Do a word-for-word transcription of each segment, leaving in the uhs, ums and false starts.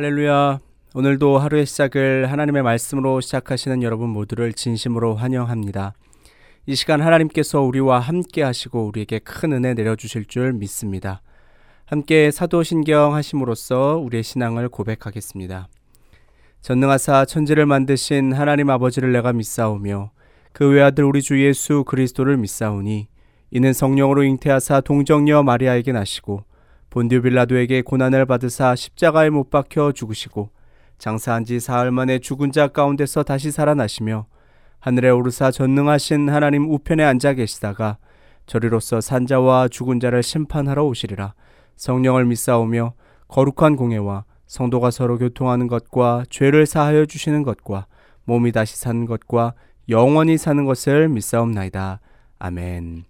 할렐루야. 오늘도 하루의 시작을 하나님의 말씀으로 시작하시는 여러분 모두를 진심으로 환영합니다. 이 시간 하나님께서 우리와 함께 하시고 우리에게 큰 은혜 내려주실 줄 믿습니다. 함께 사도신경 하심으로써 우리의 신앙을 고백하겠습니다. 전능하사 천지를 만드신 하나님 아버지를 내가 믿사오며 그 외아들 우리 주 예수 그리스도를 믿사오니 이는 성령으로 잉태하사 동정녀 마리아에게 나시고 본디오 빌라도에게 고난을 받으사 십자가에 못 박혀 죽으시고 장사한 지 사흘 만에 죽은 자 가운데서 다시 살아나시며 하늘에 오르사 전능하신 하나님 우편에 앉아 계시다가 저리로서 산자와 죽은 자를 심판하러 오시리라. 성령을 믿사오며 거룩한 공예와 성도가 서로 교통하는 것과 죄를 사하여 주시는 것과 몸이 다시 사는 것과 영원히 사는 것을 믿사옵나이다. 아멘.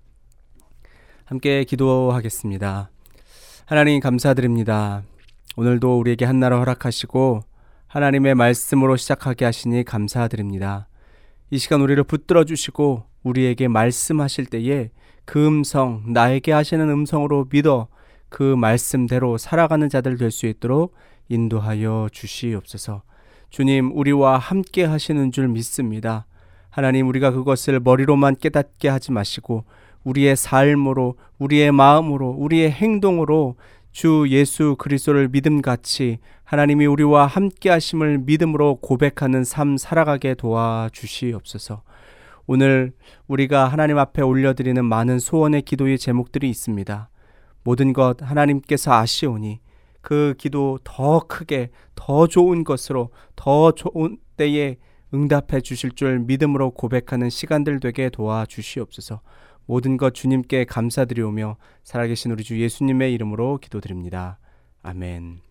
함께 기도하겠습니다. 하나님 감사드립니다. 오늘도 우리에게 한나라 허락하시고 하나님의 말씀으로 시작하게 하시니 감사드립니다. 이 시간 우리를 붙들어 주시고 우리에게 말씀하실 때에 그 음성, 나에게 하시는 음성으로 믿어 그 말씀대로 살아가는 자들 될 수 있도록 인도하여 주시옵소서. 주님, 우리와 함께 하시는 줄 믿습니다. 하나님, 우리가 그것을 머리로만 깨닫게 하지 마시고 우리의 삶으로, 우리의 마음으로, 우리의 행동으로 주 예수 그리스도를 믿음같이 하나님이 우리와 함께 하심을 믿음으로 고백하는 삶 살아가게 도와주시옵소서. 오늘 우리가 하나님 앞에 올려드리는 많은 소원의 기도의 제목들이 있습니다. 모든 것 하나님께서 아시오니 그 기도 더 크게, 더 좋은 것으로, 더 좋은 때에 응답해 주실 줄 믿음으로 고백하는 시간들 되게 도와주시옵소서. 모든 것 주님께 감사드리오며 살아계신 우리 주 예수님의 이름으로 기도드립니다. 아멘.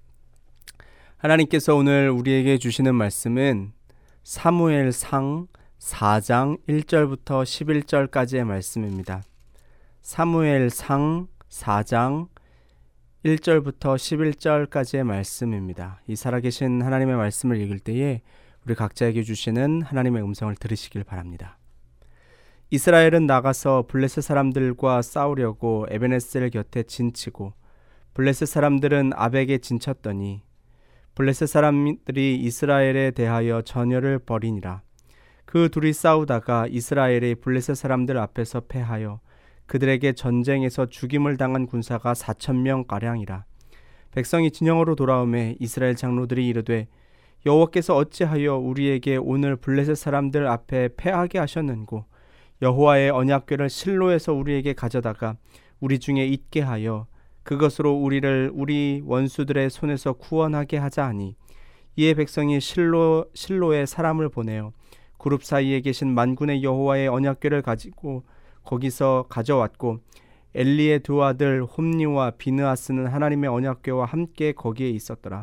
하나님께서 오늘 우리에게 주시는 말씀은 사무엘상 사 장 일 절부터 십일 절까지의 말씀입니다. 사무엘상 사 장 일 절부터 십일 절까지의 말씀입니다. 이 살아계신 하나님의 말씀을 읽을 때에 우리 각자에게 주시는 하나님의 음성을 들으시길 바랍니다. 이스라엘은 나가서 블레셋 사람들과 싸우려고 에베네셀 곁에 진치고 블레셋 사람들은 아벡에 진쳤더니 블레셋 사람들이 이스라엘에 대하여 전열을 벌이니라. 그 둘이 싸우다가 이스라엘이 블레셋 사람들 앞에서 패하여 그들에게 전쟁에서 죽임을 당한 군사가 사천 명가량이라. 백성이 진영으로 돌아오매 이스라엘 장로들이 이르되 여호와께서 어찌하여 우리에게 오늘 블레셋 사람들 앞에 패하게 하셨는고 여호와의 언약궤를 실로에서 우리에게 가져다가 우리 중에 있게 하여 그것으로 우리를 우리 원수들의 손에서 구원하게 하자 하니 이에 백성이 실로, 실로에 사람을 보내어 그룹 사이에 계신 만군의 여호와의 언약궤를 가지고 거기서 가져왔고 엘리의 두 아들 홈니와 비느하스는 하나님의 언약궤와 함께 거기에 있었더라.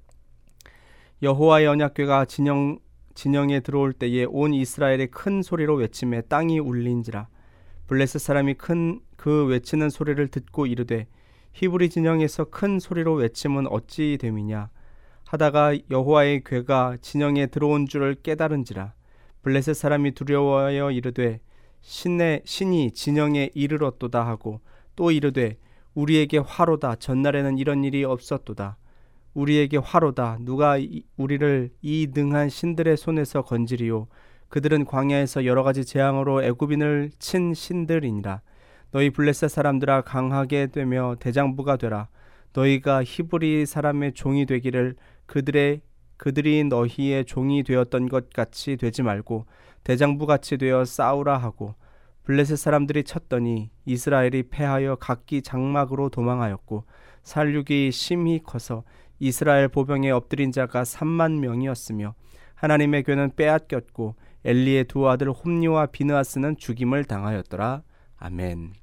여호와의 언약궤가 진영 진영에 들어올 때에 온 이스라엘이 큰 소리로 외치매 땅이 울린지라. 블레셋 사람이 큰 그 외치는 소리를 듣고 이르되 히브리 진영에서 큰 소리로 외침은 어찌 됨이냐 하다가 여호와의 궤가 진영에 들어온 줄을 깨달은지라. 블레셋 사람이 두려워하여 이르되 신의 신이 진영에 이르렀도다 하고 또 이르되 우리에게 화로다. 전날에는 이런 일이 없었도다. 우리에게 화로다. 누가 이, 우리를 이 능한 신들의 손에서 건지리요. 그들은 광야에서 여러 가지 재앙으로 애굽인을 친 신들이니라. 너희 블레셋 사람들아 강하게 되며 대장부가 되라. 너희가 히브리 사람의 종이 되기를 그들의 그들이 너희의 종이 되었던 것 같이 되지 말고 대장부 같이 되어 싸우라 하고 블레셋 사람들이 쳤더니 이스라엘이 패하여 각기 장막으로 도망하였고 살육이 심히 커서 이스라엘 보병에 엎드린 자가 삼만 명이었으며 하나님의 궤는 빼앗겼고 엘리의 두 아들 홈니와 비느하스는 죽임을 당하였더라. 아멘.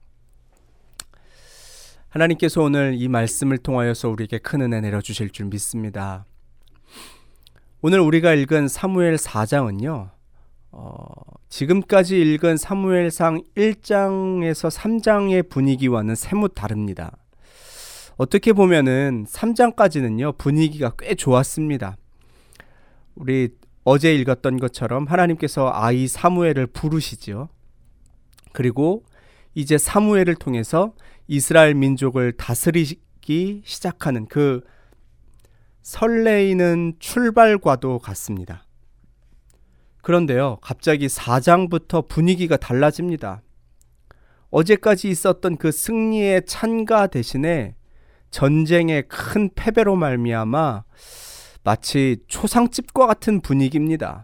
하나님께서 오늘 이 말씀을 통하여서 우리에게 큰 은혜 내려주실 줄 믿습니다. 오늘 우리가 읽은 사무엘 사 장은요 어, 지금까지 읽은 사무엘상 일 장에서 삼 장의 분위기와는 사뭇 다릅니다. 어떻게 보면은 삼 장까지는요 분위기가 꽤 좋았습니다. 우리 어제 읽었던 것처럼 하나님께서 아이 사무엘을 부르시죠. 그리고 이제 사무엘을 통해서 이스라엘 민족을 다스리기 시작하는 그 설레이는 출발과도 같습니다. 그런데요, 갑자기 사 장부터 분위기가 달라집니다. 어제까지 있었던 그 승리의 찬가 대신에 전쟁의 큰 패배로 말미암아 마치 초상집과 같은 분위기입니다.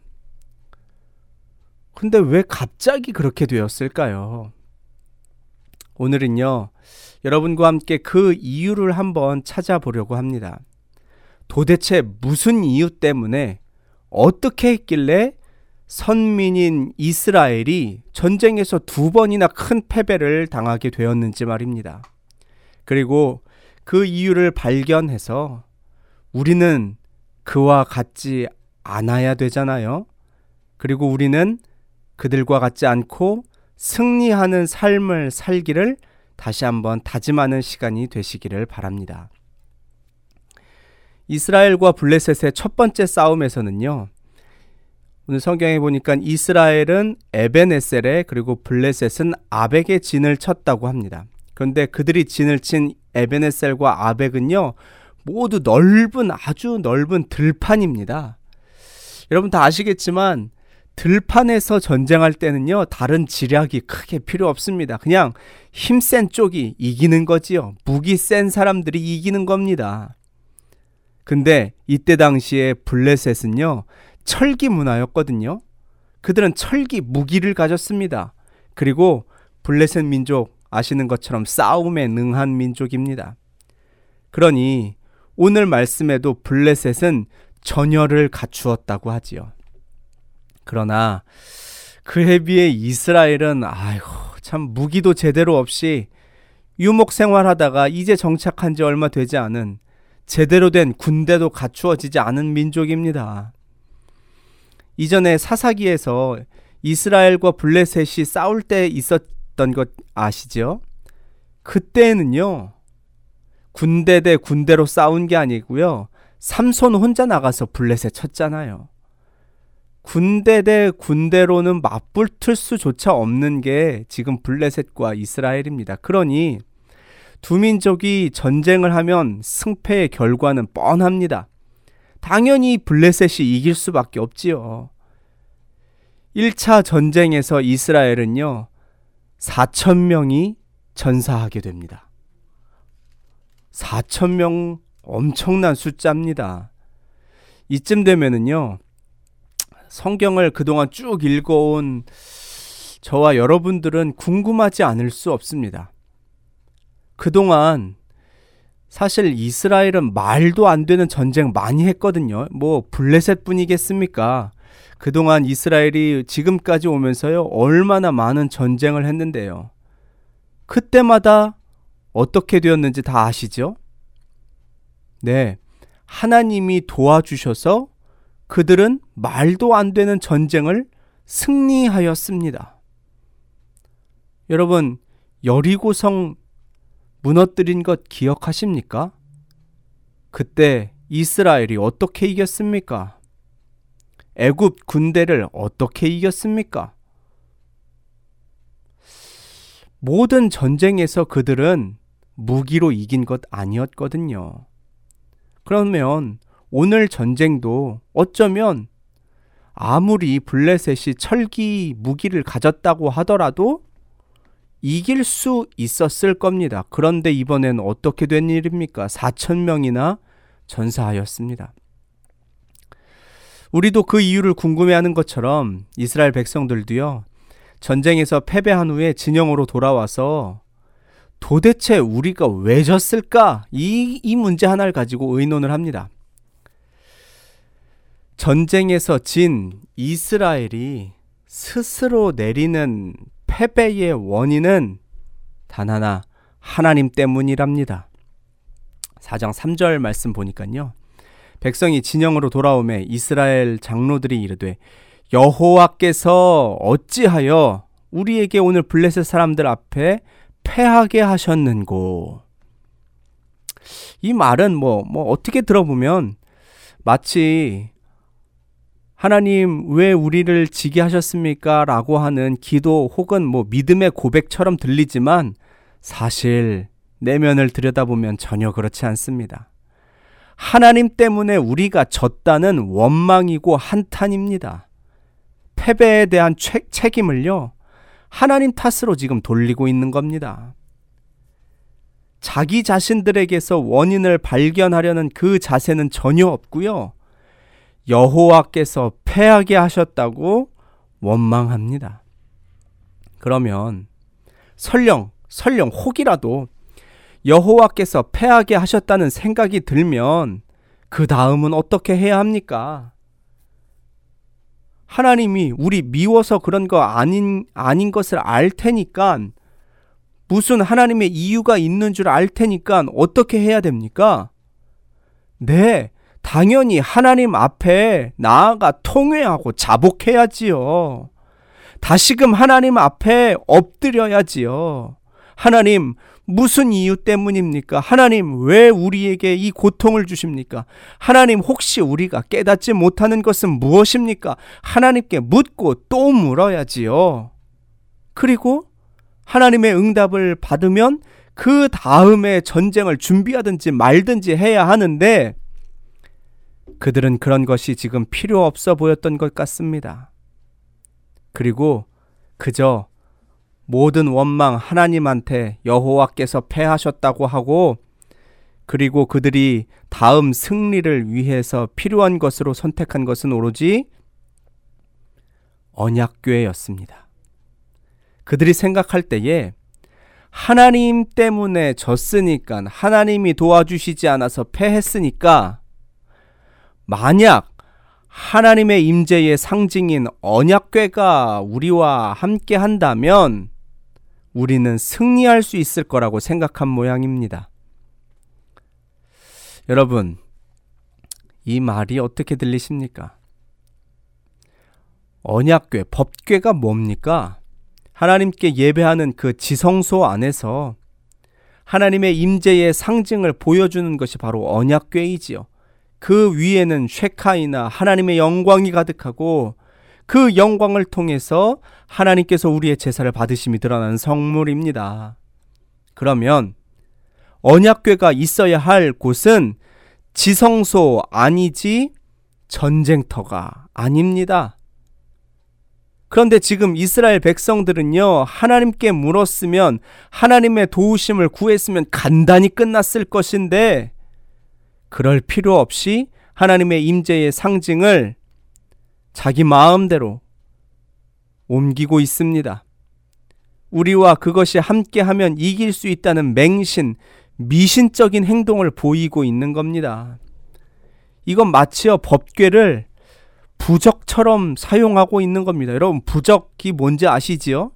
근데 왜 갑자기 그렇게 되었을까요? 오늘은요, 여러분과 함께 그 이유를 한번 찾아보려고 합니다. 도대체 무슨 이유 때문에 어떻게 했길래 선민인 이스라엘이 전쟁에서 두 번이나 큰 패배를 당하게 되었는지 말입니다. 그리고 그 이유를 발견해서 우리는 그와 같지 않아야 되잖아요. 그리고 우리는 그들과 같지 않고 승리하는 삶을 살기를 다시 한번 다짐하는 시간이 되시기를 바랍니다. 이스라엘과 블레셋의 첫 번째 싸움에서는요, 오늘 성경에 보니까 이스라엘은 에벤에셀에 그리고 블레셋은 아벡에 진을 쳤다고 합니다. 그런데 그들이 진을 친 에벤에셀과 아벡은요, 모두 넓은 아주 넓은 들판입니다. 여러분 다 아시겠지만 들판에서 전쟁할 때는요, 다른 지략이 크게 필요 없습니다. 그냥 힘센 쪽이 이기는 거지요. 무기 센 사람들이 이기는 겁니다. 근데 이때 당시에 블레셋은요, 철기 문화였거든요. 그들은 철기 무기를 가졌습니다. 그리고 블레셋 민족 아시는 것처럼 싸움에 능한 민족입니다. 그러니 오늘 말씀에도 블레셋은 전열을 갖추었다고 하지요. 그러나 그에 비해 이스라엘은 아이고 참 무기도 제대로 없이 유목 생활하다가 이제 정착한 지 얼마 되지 않은 제대로 된 군대도 갖추어지지 않은 민족입니다. 이전에 사사기에서 이스라엘과 블레셋이 싸울 때 있었던 것 아시죠? 그때는요, 군대 대 군대로 싸운 게 아니고요, 삼손 혼자 나가서 블레셋 쳤잖아요. 군대 대 군대로는 맞붙을 수조차 없는 게 지금 블레셋과 이스라엘입니다. 그러니 두 민족이 전쟁을 하면 승패의 결과는 뻔합니다. 당연히 블레셋이 이길 수밖에 없지요. 일 차 전쟁에서 이스라엘은요, 사천 명이 전사하게 됩니다. 사천 명 엄청난 숫자입니다. 이쯤 되면은요, 성경을 그동안 쭉 읽어온 저와 여러분들은 궁금하지 않을 수 없습니다. 그동안 사실 이스라엘은 말도 안 되는 전쟁 많이 했거든요. 뭐 블레셋 뿐이겠습니까? 그동안 이스라엘이 지금까지 오면서요, 얼마나 많은 전쟁을 했는데요. 그때마다 어떻게 되었는지 다 아시죠? 네, 하나님이 도와주셔서 그들은 말도 안 되는 전쟁을 승리하였습니다. 여러분, 여리고성 무너뜨린 것 기억하십니까? 그때 이스라엘이 어떻게 이겼습니까? 애굽 군대를 어떻게 이겼습니까? 모든 전쟁에서 그들은 무기로 이긴 것 아니었거든요. 그러면 오늘 전쟁도 어쩌면 아무리 블레셋이 철기 무기를 가졌다고 하더라도 이길 수 있었을 겁니다. 그런데 이번엔 어떻게 된 일입니까? 사천 명이나 전사하였습니다. 우리도 그 이유를 궁금해하는 것처럼 이스라엘 백성들도요, 전쟁에서 패배한 후에 진영으로 돌아와서 도대체 우리가 왜 졌을까? 이, 이 문제 하나를 가지고 의논을 합니다. 전쟁에서 진 이스라엘이 스스로 내리는 패배의 원인은 단 하나, 하나님 때문이랍니다. 사 장 삼 절 말씀 보니까요, 백성이 진영으로 돌아오매 이스라엘 장로들이 이르되 여호와께서 어찌하여 우리에게 오늘 블레셋 사람들 앞에 패하게 하셨는고. 이 말은 뭐, 뭐 어떻게 들어보면 마치 하나님 왜 우리를 지게 하셨습니까? 라고 하는 기도 혹은 뭐 믿음의 고백처럼 들리지만 사실 내면을 들여다보면 전혀 그렇지 않습니다. 하나님 때문에 우리가 졌다는 원망이고 한탄입니다. 패배에 대한 채, 책임을요, 하나님 탓으로 지금 돌리고 있는 겁니다. 자기 자신들에게서 원인을 발견하려는 그 자세는 전혀 없고요. 여호와께서 패하게 하셨다고 원망합니다. 그러면 설령 설령 혹이라도 여호와께서 패하게 하셨다는 생각이 들면 그 다음은 어떻게 해야 합니까? 하나님이 우리 미워서 그런 거 아닌, 아닌 것을 알 테니까, 무슨 하나님의 이유가 있는 줄 알 테니까 어떻게 해야 됩니까? 네, 당연히 하나님 앞에 나아가 통회하고 자복해야지요. 다시금 하나님 앞에 엎드려야지요. 하나님, 무슨 이유 때문입니까? 하나님, 왜 우리에게 이 고통을 주십니까? 하나님, 혹시 우리가 깨닫지 못하는 것은 무엇입니까? 하나님께 묻고 또 물어야지요. 그리고 하나님의 응답을 받으면 그 다음에 전쟁을 준비하든지 말든지 해야 하는데, 그들은 그런 것이 지금 필요 없어 보였던 것 같습니다. 그리고 그저 모든 원망 하나님한테 여호와께서 패하셨다고 하고, 그리고 그들이 다음 승리를 위해서 필요한 것으로 선택한 것은 오로지 언약궤였습니다. 그들이 생각할 때에 하나님 때문에 졌으니까, 하나님이 도와주시지 않아서 패했으니까, 만약 하나님의 임재의 상징인 언약궤가 우리와 함께 한다면 우리는 승리할 수 있을 거라고 생각한 모양입니다. 여러분, 이 말이 어떻게 들리십니까? 언약궤, 법궤가 뭡니까? 하나님께 예배하는 그 지성소 안에서 하나님의 임재의 상징을 보여주는 것이 바로 언약궤이지요. 그 위에는 쉐카이나 하나님의 영광이 가득하고, 그 영광을 통해서 하나님께서 우리의 제사를 받으심이 드러나는 성물입니다. 그러면 언약궤가 있어야 할 곳은 지성소 아니지 전쟁터가 아닙니다. 그런데 지금 이스라엘 백성들은요, 하나님께 물었으면, 하나님의 도우심을 구했으면 간단히 끝났을 것인데, 그럴 필요 없이 하나님의 임재의 상징을 자기 마음대로 옮기고 있습니다. 우리와 그것이 함께하면 이길 수 있다는 맹신, 미신적인 행동을 보이고 있는 겁니다. 이건 마치어 법궤를 부적처럼 사용하고 있는 겁니다. 여러분, 부적이 뭔지 아시지요?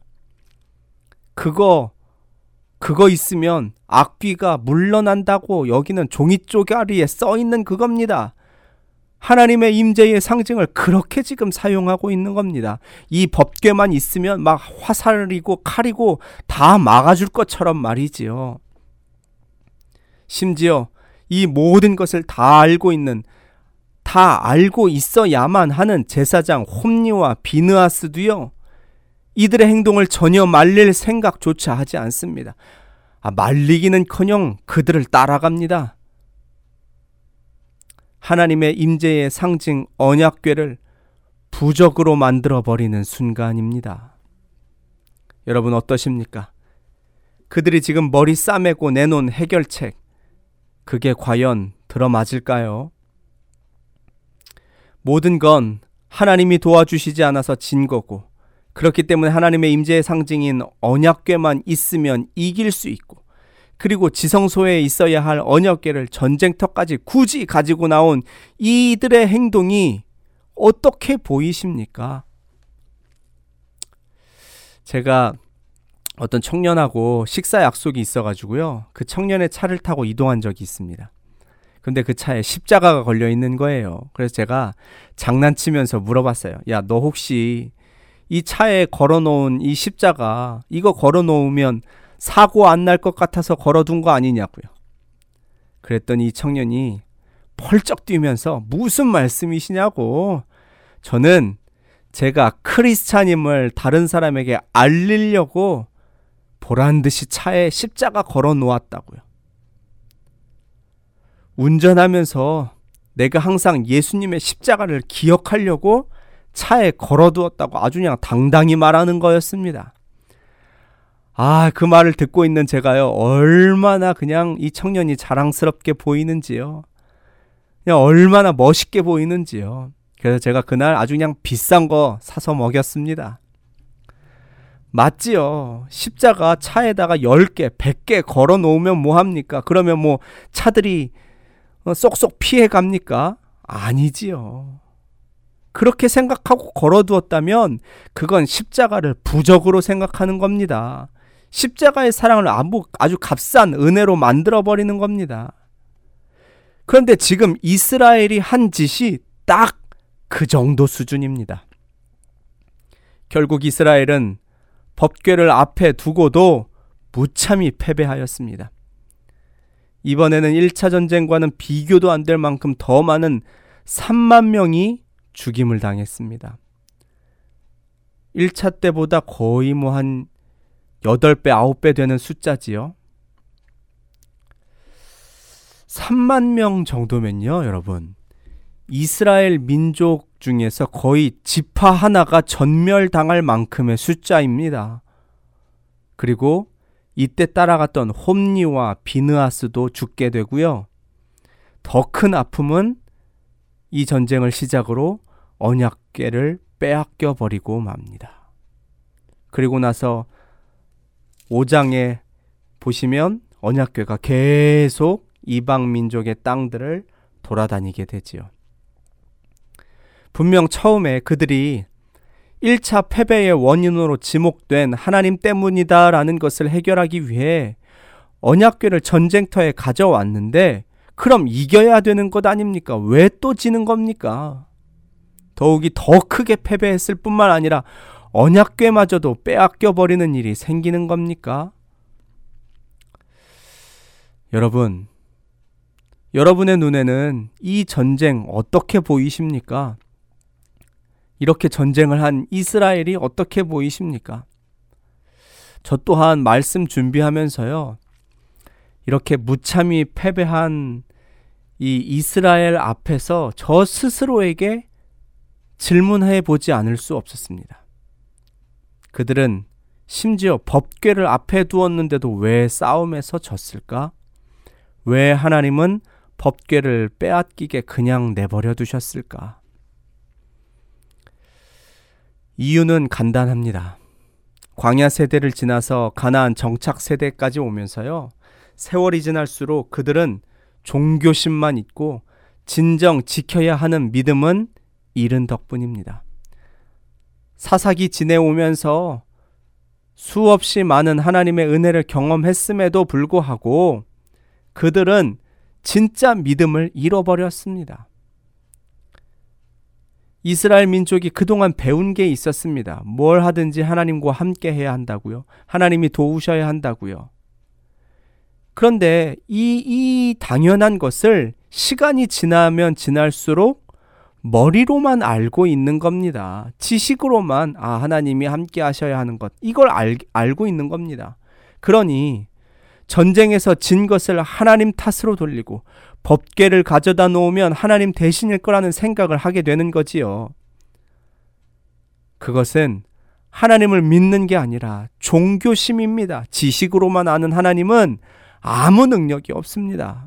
그거 그거 있으면 악귀가 물러난다고 여기는 종이 쪼가리에 써 있는 그겁니다. 하나님의 임재의 상징을 그렇게 지금 사용하고 있는 겁니다. 이 법궤만 있으면 막 화살이고 칼이고 다 막아줄 것처럼 말이지요. 심지어 이 모든 것을 다 알고 있는, 다 알고 있어야만 하는 제사장 홈니와 비느하스도요, 이들의 행동을 전혀 말릴 생각조차 하지 않습니다. 아, 말리기는커녕 그들을 따라갑니다. 하나님의 임재의 상징 언약궤를 부적으로 만들어버리는 순간입니다. 여러분 어떠십니까? 그들이 지금 머리 싸매고 내놓은 해결책, 그게 과연 들어맞을까요? 모든 건 하나님이 도와주시지 않아서 진 거고, 그렇기 때문에 하나님의 임재의 상징인 언약궤만 있으면 이길 수 있고, 그리고 지성소에 있어야 할 언약궤를 전쟁터까지 굳이 가지고 나온 이들의 행동이 어떻게 보이십니까? 제가 어떤 청년하고 식사 약속이 있어가지고요, 그 청년의 차를 타고 이동한 적이 있습니다. 근데 그 차에 십자가가 걸려 있는 거예요. 그래서 제가 장난치면서 물어봤어요. 야, 너 혹시 이 차에 걸어놓은 이 십자가, 이거 걸어놓으면 사고 안 날 것 같아서 걸어둔 거 아니냐고요. 그랬더니 이 청년이 펄쩍 뛰면서 무슨 말씀이시냐고, 저는 제가 크리스찬임을 다른 사람에게 알리려고 보란듯이 차에 십자가 걸어 놓았다고요. 운전하면서 내가 항상 예수님의 십자가를 기억하려고 차에 걸어두었다고 아주 그냥 당당히 말하는 거였습니다. 아, 그 말을 듣고 있는 제가요, 얼마나 그냥 이 청년이 자랑스럽게 보이는지요. 그냥 얼마나 멋있게 보이는지요. 그래서 제가 그날 아주 그냥 비싼 거 사서 먹였습니다. 맞지요. 십자가 차에다가 열 개, 백 개 걸어 놓으면 뭐합니까? 그러면 뭐 차들이 쏙쏙 피해 갑니까? 아니지요. 그렇게 생각하고 걸어두었다면 그건 십자가를 부적으로 생각하는 겁니다. 십자가의 사랑을 아주 값싼 은혜로 만들어버리는 겁니다. 그런데 지금 이스라엘이 한 짓이 딱 그 정도 수준입니다. 결국 이스라엘은 법궤를 앞에 두고도 무참히 패배하였습니다. 이번에는 일 차 전쟁과는 비교도 안 될 만큼 더 많은 삼만 명이 죽임을 당했습니다. 일 차 때보다 거의 뭐 한 여덟 배, 아홉 배 되는 숫자지요. 삼만 명 정도면요, 여러분. 이스라엘 민족 중에서 거의 지파 하나가 전멸당할 만큼의 숫자입니다. 그리고 이때 따라갔던 홈리와 비느하스도 죽게 되고요. 더 큰 아픔은 이 전쟁을 시작으로 언약궤를 빼앗겨 버리고 맙니다. 그리고 나서 오 장에 보시면 언약궤가 계속 이방 민족의 땅들을 돌아다니게 되지요. 분명 처음에 그들이 일 차 패배의 원인으로 지목된 하나님 때문이다라는 것을 해결하기 위해 언약궤를 전쟁터에 가져왔는데 그럼 이겨야 되는 것 아닙니까? 왜 또 지는 겁니까? 더욱이 더 크게 패배했을 뿐만 아니라 언약궤마저도 빼앗겨 버리는 일이 생기는 겁니까? 여러분, 여러분의 눈에는 이 전쟁 어떻게 보이십니까? 이렇게 전쟁을 한 이스라엘이 어떻게 보이십니까? 저 또한 말씀 준비하면서요, 이렇게 무참히 패배한 이 이스라엘 앞에서 저 스스로에게 질문해 보지 않을 수 없었습니다. 그들은 심지어 법궤를 앞에 두었는데도 왜 싸움에서 졌을까? 왜 하나님은 법궤를 빼앗기게 그냥 내버려 두셨을까? 이유는 간단합니다. 광야 세대를 지나서 가나안 정착 세대까지 오면서요, 세월이 지날수록 그들은 종교심만 있고 진정 지켜야 하는 믿음은 잃은 덕분입니다. 사사기 지내오면서 수없이 많은 하나님의 은혜를 경험했음에도 불구하고 그들은 진짜 믿음을 잃어버렸습니다. 이스라엘 민족이 그동안 배운 게 있었습니다. 뭘 하든지 하나님과 함께 해야 한다고요. 하나님이 도우셔야 한다고요. 그런데 이, 이 당연한 것을 시간이 지나면 지날수록 머리로만 알고 있는 겁니다. 지식으로만 아 하나님이 함께 하셔야 하는 것, 이걸 알, 알고 있는 겁니다. 그러니 전쟁에서 진 것을 하나님 탓으로 돌리고 법궤를 가져다 놓으면 하나님 대신일 거라는 생각을 하게 되는 거지요. 그것은 하나님을 믿는 게 아니라 종교심입니다. 지식으로만 아는 하나님은 아무 능력이 없습니다.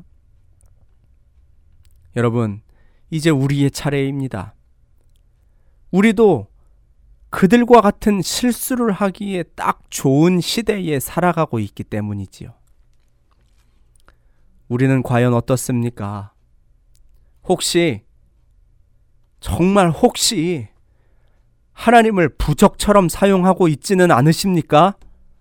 여러분, 이제 우리의 차례입니다. 우리도 그들과 같은 실수를 하기에 딱 좋은 시대에 살아가고 있기 때문이지요. 우리는 과연 어떻습니까? 혹시, 정말 혹시 하나님을 부적처럼 사용하고 있지는 않으십니까?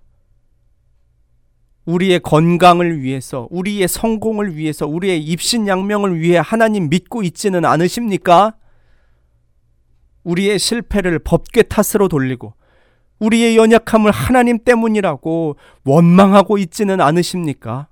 우리의 건강을 위해서, 우리의 성공을 위해서, 우리의 입신양명을 위해 하나님 믿고 있지는 않으십니까? 우리의 실패를 법궤 탓으로 돌리고 우리의 연약함을 하나님 때문이라고 원망하고 있지는 않으십니까?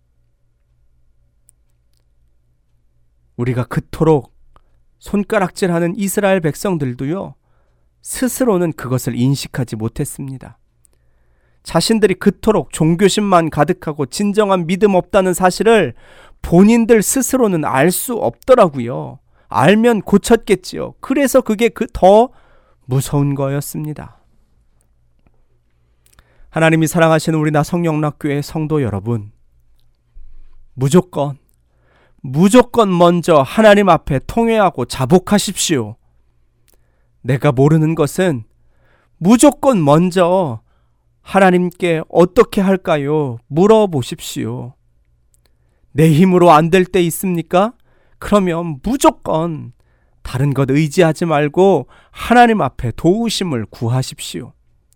우리가 그토록 손가락질하는 이스라엘 백성들도요, 스스로는 그것을 인식하지 못했습니다. 자신들이 그토록 종교심만 가득하고 진정한 믿음 없다는 사실을 본인들 스스로는 알 수 없더라고요. 알면 고쳤겠지요. 그래서 그게 그 더 무서운 거였습니다. 하나님이 사랑하시는 우리 나성영락교회 성도 여러분, 무조건 무조건 먼저 하나님 앞에 통회하고 자복하십시오. 내가 모르는 것은 무조건 먼저 하나님께 어떻게 할까요? 물어보십시오. 내 힘으로 안 될 때 있습니까? 그러면 무조건 다른 것 의지하지 말고 하나님 앞에 도우심을 구하십시오.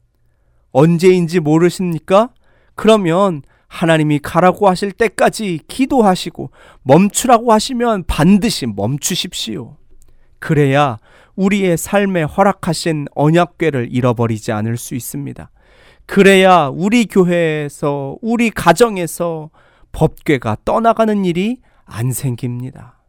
언제인지 모르십니까? 그러면 하나님이 가라고 하실 때까지 기도하시고 멈추라고 하시면 반드시 멈추십시오. 그래야 우리의 삶에 허락하신 언약궤를 잃어버리지 않을 수 있습니다. 그래야 우리 교회에서, 우리 가정에서 법궤가 떠나가는 일이 안 생깁니다.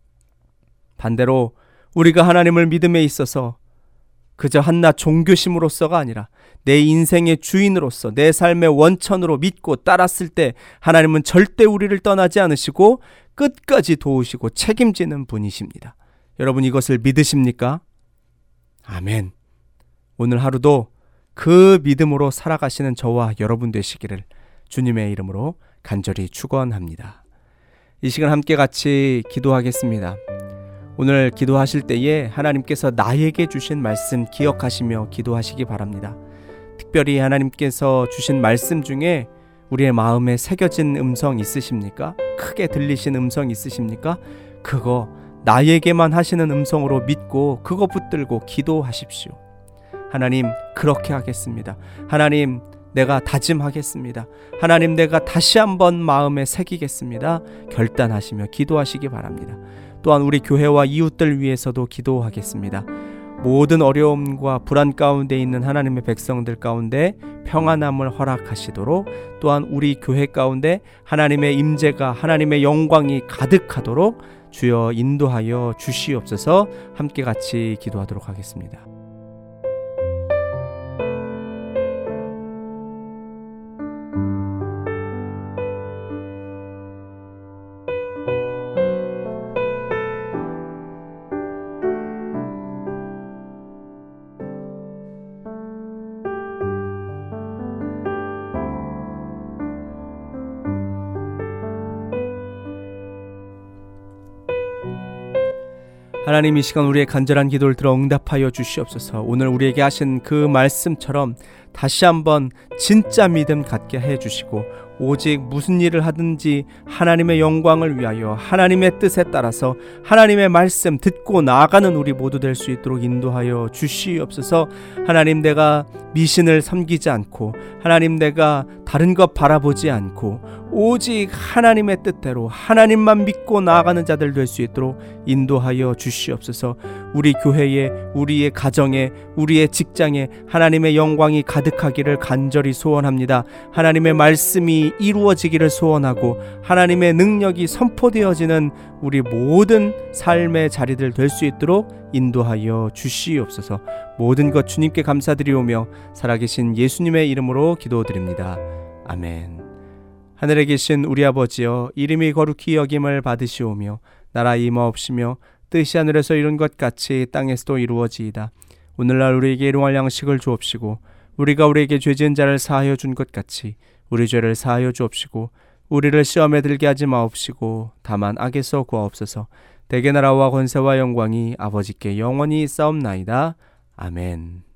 반대로 우리가 하나님을 믿음에 있어서 그저 한낱 종교심으로서가 아니라 내 인생의 주인으로서 내 삶의 원천으로 믿고 따랐을 때 하나님은 절대 우리를 떠나지 않으시고 끝까지 도우시고 책임지는 분이십니다. 여러분, 이것을 믿으십니까? 아멘. 오늘 하루도 그 믿음으로 살아가시는 저와 여러분 되시기를 주님의 이름으로 간절히 축원합니다. 이 시간 함께 같이 기도하겠습니다. 오늘 기도하실 때에 하나님께서 나에게 주신 말씀 기억하시며 기도하시기 바랍니다. 특별히 하나님께서 주신 말씀 중에 우리의 마음에 새겨진 음성 있으십니까? 크게 들리신 음성 있으십니까? 그거 나에게만 하시는 음성으로 믿고 그거 붙들고 기도하십시오. 하나님, 그렇게 하겠습니다. 하나님, 내가 다짐하겠습니다. 하나님, 내가 다시 한번 마음에 새기겠습니다. 결단하시며 기도하시기 바랍니다. 또한 우리 교회와 이웃들 위해서도 기도하겠습니다. 모든 어려움과 불안 가운데 있는 하나님의 백성들 가운데 평안함을 허락하시도록, 또한 우리 교회 가운데 하나님의 임재가, 하나님의 영광이 가득하도록 주여 인도하여 주시옵소서. 함께 같이 기도하도록 하겠습니다. 하나님, 이 시간 우리의 간절한 기도를 들어 응답하여 주시옵소서. 오늘 우리에게 하신 그 말씀처럼 다시 한번 진짜 믿음 갖게 해주시고, 오직 무슨 일을 하든지 하나님의 영광을 위하여 하나님의 뜻에 따라서 하나님의 말씀 듣고 나아가는 우리 모두 될 수 있도록 인도하여 주시옵소서. 하나님, 내가 미신을 섬기지 않고, 하나님, 내가 다른 것 바라보지 않고 오직 하나님의 뜻대로 하나님만 믿고 나아가는 자들 될 수 있도록 인도하여 주시옵소서. 우리 교회에, 우리의 가정에, 우리의 직장에 하나님의 영광이 가득하기를 간절히 소원합니다. 하나님의 말씀이 이루어지기를 소원하고 하나님의 능력이 선포되어지는 우리 모든 삶의 자리들 될 수 있도록 인도하여 주시옵소서. 모든 것 주님께 감사드리오며 살아계신 예수님의 이름으로 기도드립니다. 아멘. 하늘에 계신 우리 아버지여, 이름이 거룩히 여김을 받으시오며 나라 임하옵시며 뜻이 하늘에서 이룬 것 같이 땅에서도 이루어지이다. 오늘날 우리에게 일용할 양식을 주옵시고, 우리가 우리에게 죄 지은 자를 사하여 준 것 같이 우리 죄를 사하여 주옵시고, 우리를 시험에 들게 하지 마옵시고 다만 악에서 구하옵소서. 대개 나라와 권세와 영광이 아버지께 영원히 있사옵나이다. 아멘.